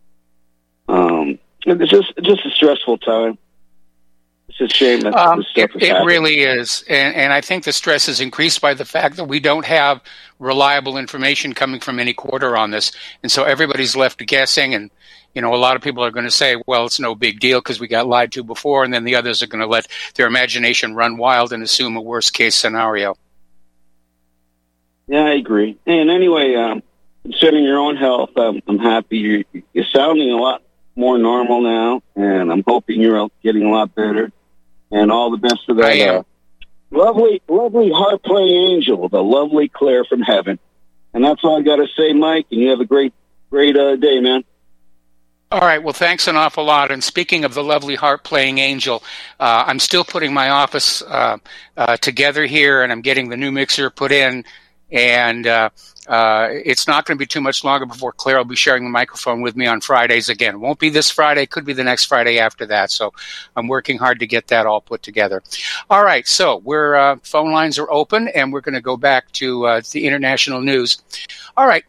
it's just a stressful time. It's a shame that this stuff is happening. It really is. And I think the stress is increased by the fact that we don't have reliable information coming from any quarter on this. And so everybody's left guessing. And, a lot of people are going to say, well, it's no big deal because we got lied to before. And then the others are going to let their imagination run wild and assume a worst case scenario. Yeah, I agree. And anyway, considering your own health, I'm happy you're sounding a lot more normal now, and I'm hoping you're getting a lot better. And all the best of that lovely harp-playing angel, the lovely Claire from heaven. And that's all I got to say, Mike, and you have a great day, man. All right. Well, thanks an awful lot. And speaking of the lovely harp-playing angel, I'm still putting my office together here, and I'm getting the new mixer put in. And it's not going to be too much longer before Claire will be sharing the microphone with me on Fridays again. It won't be this Friday. Could be the next Friday after that. So I'm working hard to get that all put together. All right. So phone lines are open, and we're going to go back to the international news. All right.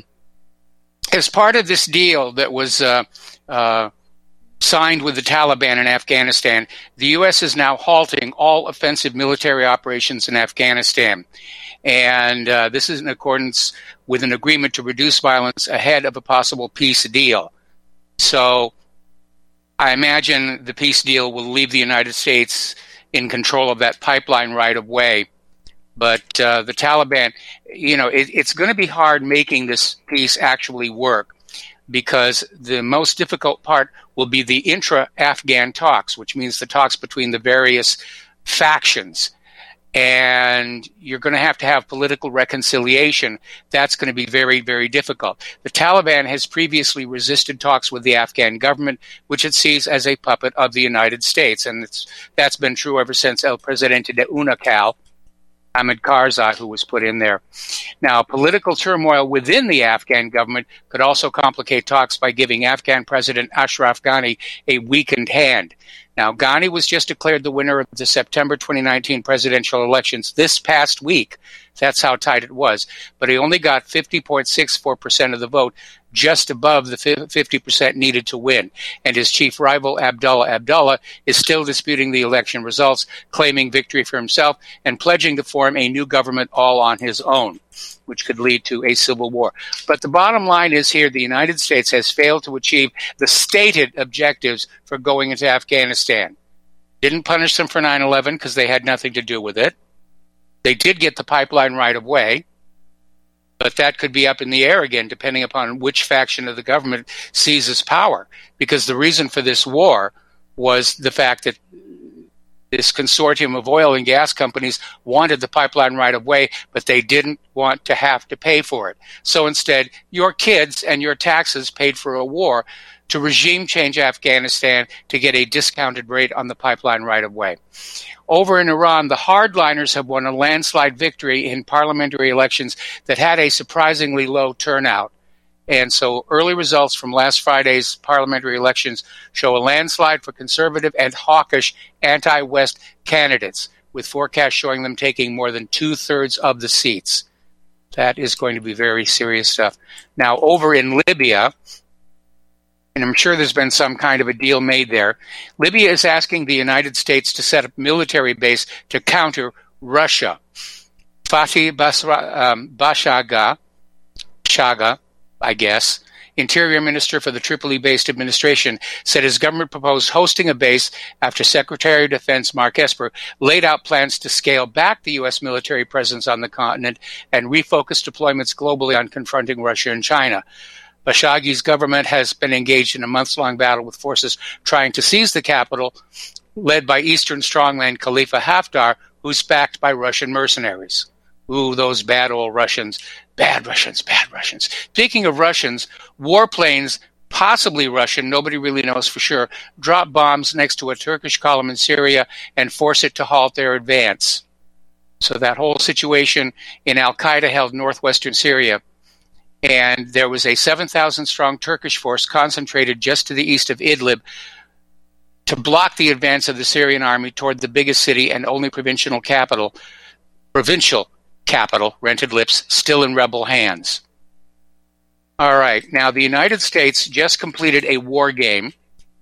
As part of this deal that was signed with the Taliban in Afghanistan, the U.S. is now halting all offensive military operations in Afghanistan. And this is in accordance with an agreement to reduce violence ahead of a possible peace deal. So I imagine the peace deal will leave the United States in control of that pipeline right of way. But the Taliban, it's going to be hard making this peace actually work, because the most difficult part will be the intra-Afghan talks, which means the talks between the various factions. And you're going to have political reconciliation. That's going to be very, very difficult. The Taliban has previously resisted talks with the Afghan government, which it sees as a puppet of the United States. And that's been true ever since El Presidente de UNACAL, Ahmed Karzai, who was put in there. Now, political turmoil within the Afghan government could also complicate talks by giving Afghan President Ashraf Ghani a weakened hand. Now, Ghani was just declared the winner of the September 2019 presidential elections this past week. That's how tight it was. But he only got 50.64% of the vote, just above the 50% needed to win. And his chief rival, Abdullah Abdullah, is still disputing the election results, claiming victory for himself and pledging to form a new government all on his own, which could lead to a civil war. But the bottom line is here, the United States has failed to achieve the stated objectives for going into Afghanistan. Didn't punish them for 9/11 because they had nothing to do with it. They did get the pipeline right of way, but that could be up in the air again, depending upon which faction of the government seizes power. Because the reason for this war was the fact that this consortium of oil and gas companies wanted the pipeline right of way, but they didn't want to have to pay for it. So instead, your kids and your taxes paid for a war to regime change Afghanistan to get a discounted rate on the pipeline right of way. Over in Iran, the hardliners have won a landslide victory in parliamentary elections that had a surprisingly low turnout. And so early results from last Friday's parliamentary elections show a landslide for conservative and hawkish anti-West candidates, with forecasts showing them taking more than 2/3 of the seats. That is going to be very serious stuff. Now, over in Libya, and I'm sure there's been some kind of a deal made there, Libya is asking the United States to set up a military base to counter Russia. Fatih Bashaga, I guess, Interior Minister for the Tripoli-based administration, said his government proposed hosting a base after Secretary of Defense Mark Esper laid out plans to scale back the U.S. military presence on the continent and refocus deployments globally on confronting Russia and China. Bashagi's government has been engaged in a months-long battle with forces trying to seize the capital, led by Eastern strongman Khalifa Haftar, who's backed by Russian mercenaries. Ooh, those bad old Russians. Bad Russians, bad Russians. Speaking of Russians, warplanes, possibly Russian, nobody really knows for sure, drop bombs next to a Turkish column in Syria and force it to halt their advance. So that whole situation in Al-Qaeda held northwestern Syria. And there was a 7,000-strong Turkish force concentrated just to the east of Idlib to block the advance of the Syrian army toward the biggest city and only provincial capital, Rented Lips, still in rebel hands. All right. Now, the United States just completed a war game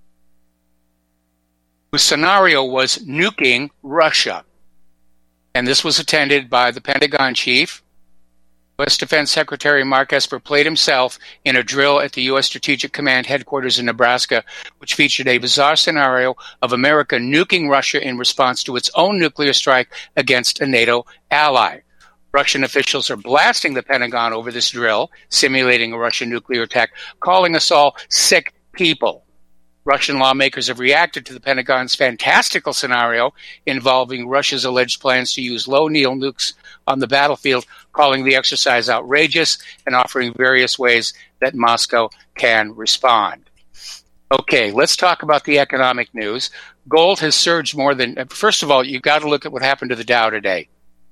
whose scenario was nuking Russia. And this was attended by the Pentagon chief. U.S. Defense Secretary Mark Esper played himself in a drill at the U.S. Strategic Command headquarters in Nebraska, which featured a bizarre scenario of America nuking Russia in response to its own nuclear strike against a NATO ally. Russian officials are blasting the Pentagon over this drill, simulating a Russian nuclear attack, calling us all sick people. Russian lawmakers have reacted to the Pentagon's fantastical scenario involving Russia's alleged plans to use low-yield nukes on the battlefield, calling the exercise outrageous and offering various ways that Moscow can respond. Okay, let's talk about the economic news. Gold has surged more than, first of all, you've got to look at what happened to the Dow today.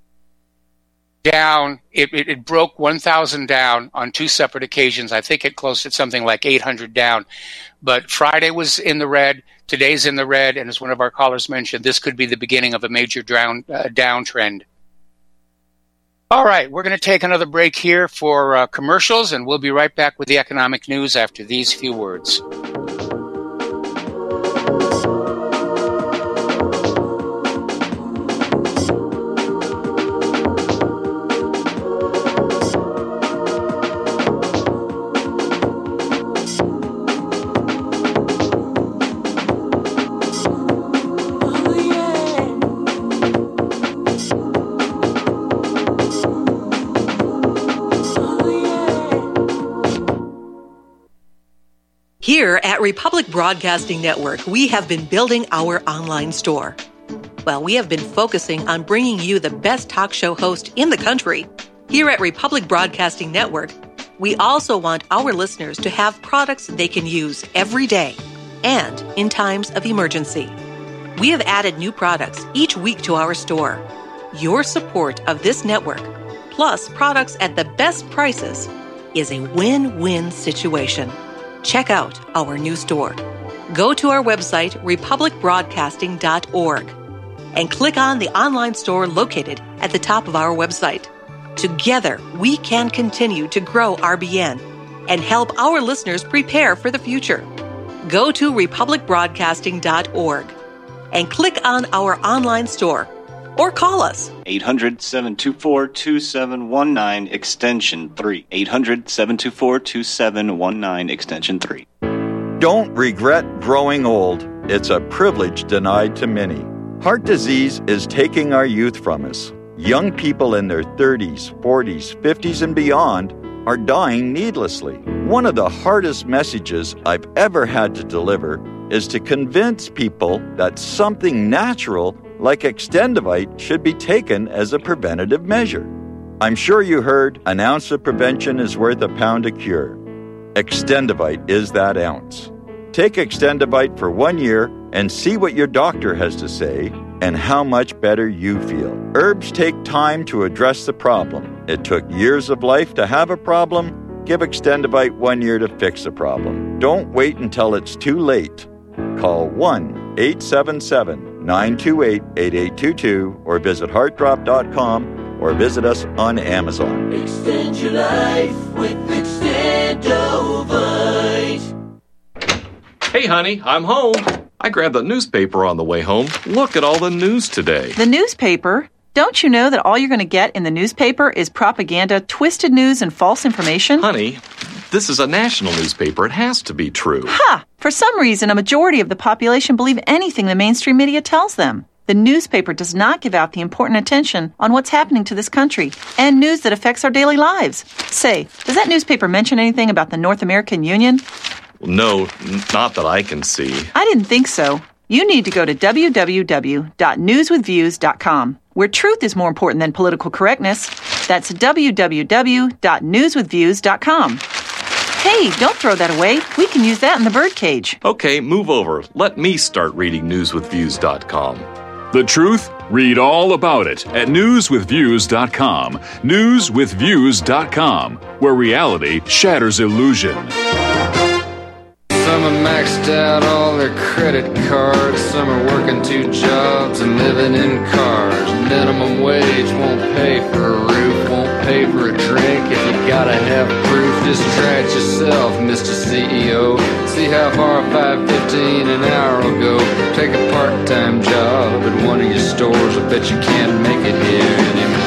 Down, it broke 1,000 down on two separate occasions. I think it closed at something like 800 down. But Friday was in the red, today's in the red, and as one of our callers mentioned, this could be the beginning of a major downtrend. All right, we're going to take another break here for commercials, and we'll be right back with the economic news after these few words. Here at Republic Broadcasting Network, we have been building our online store. Well, we have been focusing on bringing you the best talk show host in the country. Here at Republic Broadcasting Network, we also want our listeners to have products they can use every day and in times of emergency. We have added new products each week to our store. Your support of this network, plus products at the best prices, is a win-win situation. Check out our new store. Go to our website, republicbroadcasting.org, and click on the online store located at the top of our website. Together, we can continue to grow RBN and help our listeners prepare for the future. Go to republicbroadcasting.org and click on our online store or call us. 800-724-2719, extension 3. 800-724-2719, extension 3. Don't regret growing old. It's a privilege denied to many. Heart disease is taking our youth from us. Young people in their 30s, 40s, 50s, and beyond are dying needlessly. One of the hardest messages I've ever had to deliver is to convince people that something natural like Extendivite should be taken as a preventative measure. I'm sure you heard an ounce of prevention is worth a pound of cure. Extendivite is that ounce. Take Extendivite for 1 year and see what your doctor has to say and how much better you feel. Herbs take time to address the problem. It took years of life to have a problem. Give Extendivite 1 year to fix the problem. Don't wait until it's too late. Call 1-877-928-8822 or visit heartdrop.com or visit us on Amazon. Extend your life with Extendovite. Hey, honey, I'm home. I grabbed the newspaper on the way home. Look at all the news today. The newspaper? Don't you know that all you're going to get in the newspaper is propaganda, twisted news, and false information? Honey, this is a national newspaper. It has to be true. Ha! For some reason, a majority of the population believe anything the mainstream media tells them. The newspaper does not give out the important attention on what's happening to this country and news that affects our daily lives. Say, does that newspaper mention anything about the North American Union? No, not that I can see. I didn't think so. You need to go to www.newswithviews.com, where truth is more important than political correctness. That's www.newswithviews.com. Hey, don't throw that away. We can use that in the birdcage. Okay, move over. Let me start reading newswithviews.com. The truth? Read all about it at newswithviews.com. Newswithviews.com, where reality shatters illusion. Some are maxed out all their credit cards. Some are working 2 jobs and living in cars. Minimum wage won't pay for a roof, won't pay for a drink. If you gotta have proof, just try it yourself, Mr. CEO. See how far $5.15 an hour will go. Take a part-time job at one of your stores. I bet you can't make it here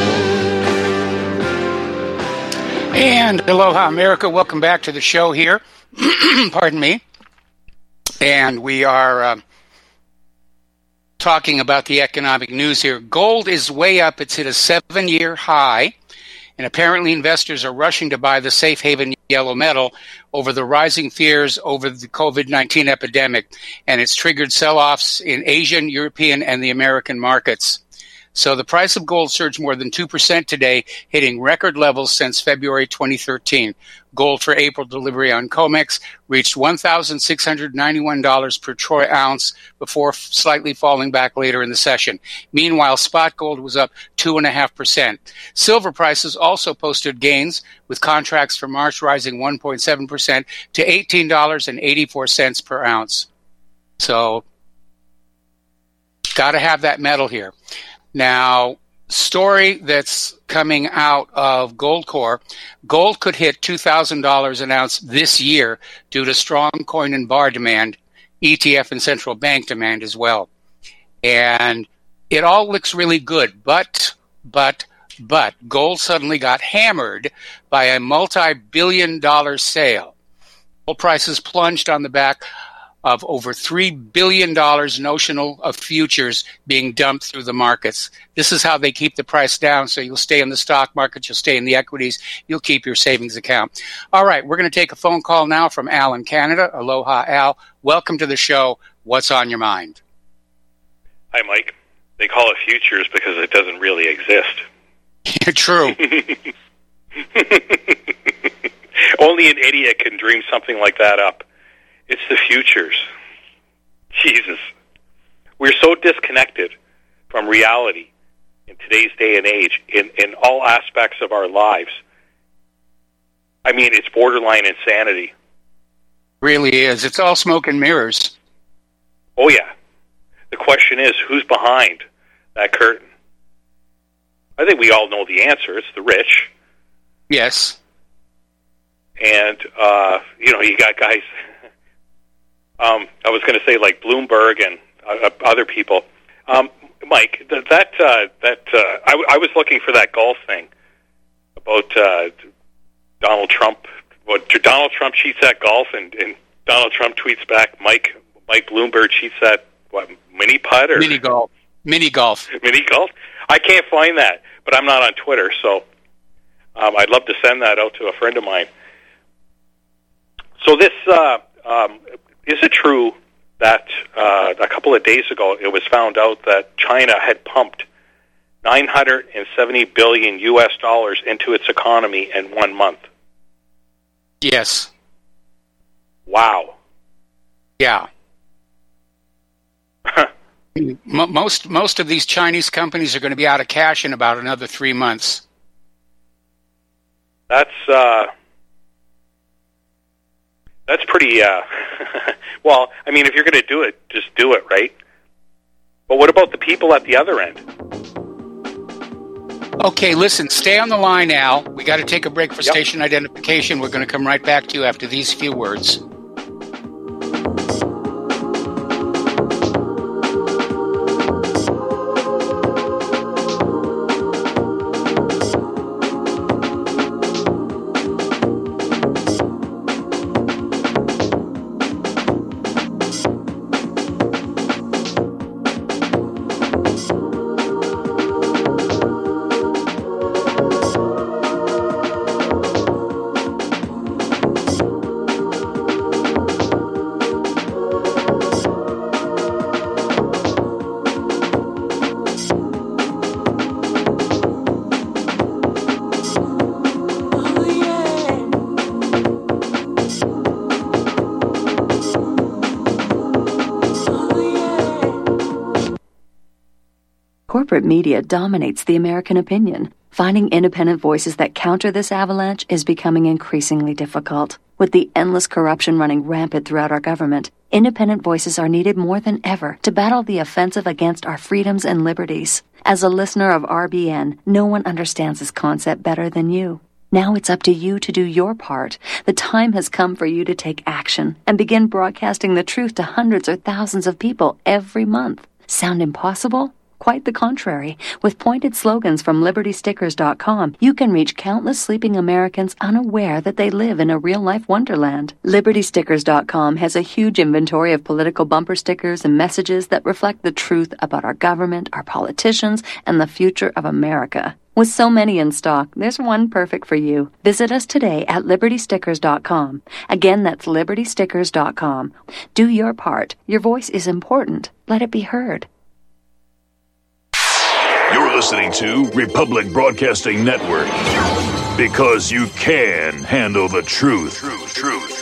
anymore. And aloha, America. Welcome back to the show here. Pardon me. And we are talking about the economic news here. Gold is way up. It's hit a 7-year high. And apparently investors are rushing to buy the safe haven yellow metal over the rising fears over the COVID-19 epidemic. And it's triggered sell-offs in Asian, European, and the American markets. So the price of gold surged more than 2% today, hitting record levels since February 2013. Gold for April delivery on COMEX reached $1,691 per troy ounce before slightly falling back later in the session. Meanwhile, spot gold was up 2.5%. Silver prices also posted gains, with contracts for March rising 1.7% to $18.84 per ounce. So, got to have that metal here. Now, story that's coming out of Goldcore, gold could hit $2,000 an ounce this year due to strong coin and bar demand, ETF and central bank demand as well. And it all looks really good, but gold suddenly got hammered by a multi-billion-dollar sale. Gold prices plunged on the back of over $3 billion notional of futures being dumped through the markets. This is how they keep the price down, so you'll stay in the stock market, you'll stay in the equities, you'll keep your savings account. All right, we're going to take a phone call now from Al in Canada. Aloha, Al. Welcome to the show. What's on your mind? Hi, Mike. They call it futures because it doesn't really exist. True. Only an idiot can dream something like that up. It's the futures. Jesus. We're so disconnected from reality in today's day and age in all aspects of our lives. I mean, it's borderline insanity. Really is. It's all smoke and mirrors. Oh, yeah. The question is, who's behind that curtain? I think we all know the answer. It's the rich. Yes. And, you got guys... I was going to say like Bloomberg and other people. Mike, I was looking for that golf thing about Donald Trump. Well, Donald Trump cheats at golf, and Donald Trump tweets back. Mike Bloomberg cheats at what, mini putt or mini golf. Mini golf. I can't find that, but I'm not on Twitter, so I'd love to send that out to a friend of mine. So this. Is it true that a couple of days ago it was found out that China had pumped $970 billion into its economy in 1 month? Yes. Wow. Yeah. Most of these Chinese companies are going to be out of cash in about another 3 months. That's pretty, well, I mean, if you're going to do it, just do it, right? But what about the people at the other end? Okay, listen, stay on the line, Al. We got to take a break for station identification. We're going to come right back to you after these few words. Corporate media dominates the American opinion. Finding independent voices that counter this avalanche is becoming increasingly difficult. With the endless corruption running rampant throughout our government, independent voices are needed more than ever to battle the offensive against our freedoms and liberties. As a listener of RBN, no one understands this concept better than you. Now it's up to you to do your part. The time has come for you to take action and begin broadcasting the truth to hundreds or thousands of people every month. Sound impossible? Quite the contrary. With pointed slogans from LibertyStickers.com, you can reach countless sleeping Americans unaware that they live in a real-life wonderland. LibertyStickers.com has a huge inventory of political bumper stickers and messages that reflect the truth about our government, our politicians, and the future of America. With so many in stock, there's one perfect for you. Visit us today at LibertyStickers.com. Again, that's LibertyStickers.com. Do your part. Your voice is important. Let it be heard. You're listening to Republic Broadcasting Network. Because you can handle the truth.